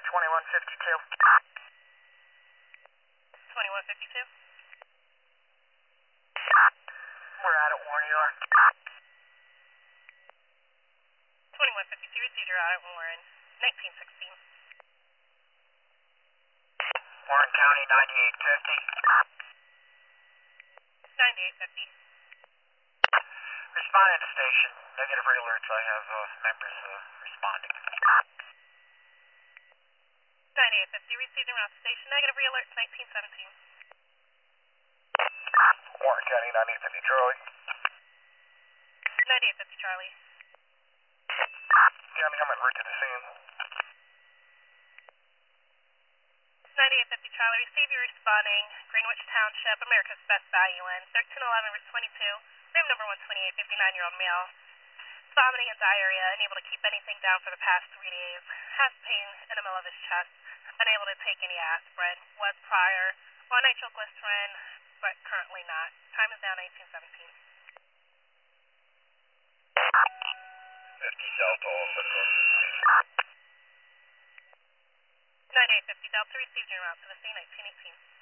2152. 2152. We're out at Warren. 2152, received your audit when we're in 1916. Warren County 9850. 9850. Responding to station. Negative alerts. I have members responding. 9850, received around station. Negative re-alert 1917. Warren County 9850 Charlie. 9850 Charlie. County, I'm en route to the scene. 9850 Charlie, receive you responding. Greenwich Township, America's Best Value in 1311 Route 22. Room number 128, 59-year-old male. Vomiting and diarrhea, unable to keep anything down for the past 3 days. Has pain in the middle of his chest. Unable to take any aspirin. Was prior on nitroglycerin, but currently not. Time is now 1917. 50 Delta, also north of the scene. 9850 Delta, received your route to the scene 1918.